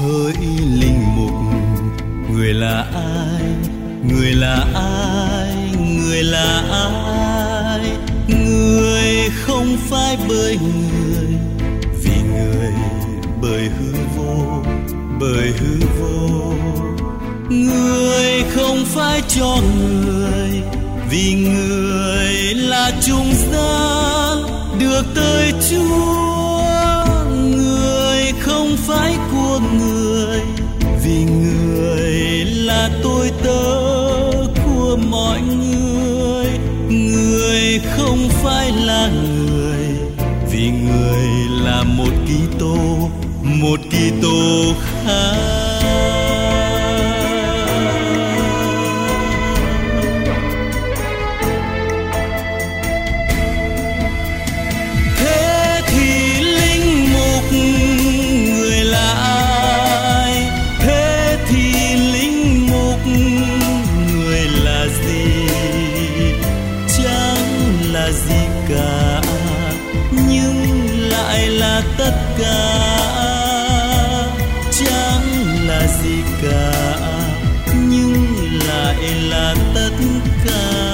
hỡi linh mục, người là ai, người là ai, người là ai? Người không phải bởi người, vì người bởi hư vô, bởi hư vô. Người không phải cho người, vì người là trung gian được tới Chúa. Người không phải của người, vì người là tôi tớ của mọi người. Người không phải là người, vì người là một Kitô, một Kitô khác. Tất cả chẳng là gì cả, nhưng lại là tất cả.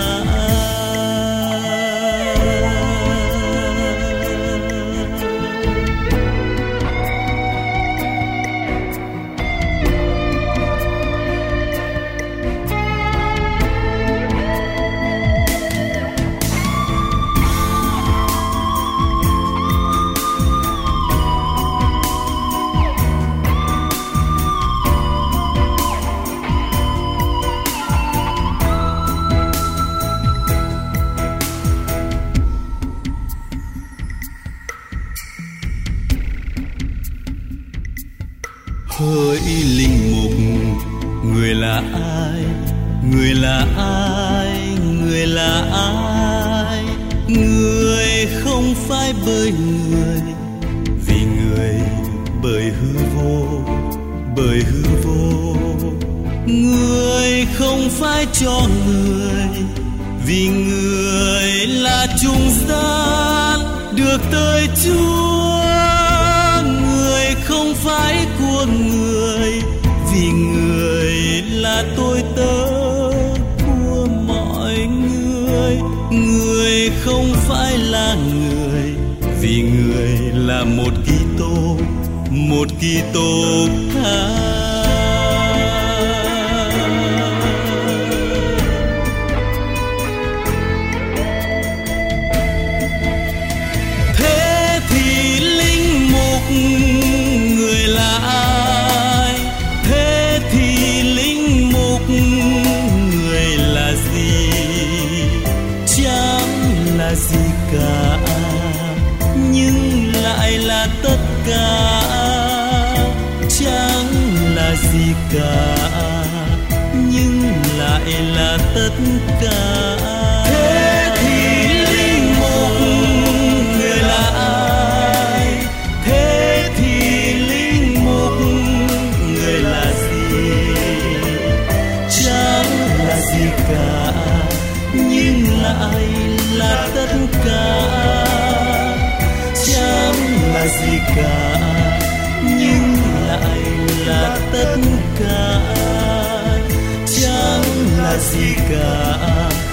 Hỡi linh mục, người là ai, người là ai, người là ai? Người không phải bởi người, vì người bởi hư vô, bởi hư vô. Người không phải cho người, vì người là trung gian được tới Chúa. Người không phải của người, vì người là tôi tớ của mọi người. Người không phải là người, vì người là một Kitô, một Kitô khác. Người là ai? Thế thì linh mục người là gì? Chẳng là gì cả, nhưng lại là tất cả. Chẳng là gì cả, nhưng lại là tất cả. Thế thì linh mục người là ai? Thế thì linh mục người là gì? Chẳng là gì cả, nhưng lại là tất cả. Chẳng là gì cả, nhưng lại là tất cả. Chẳng là gì cả,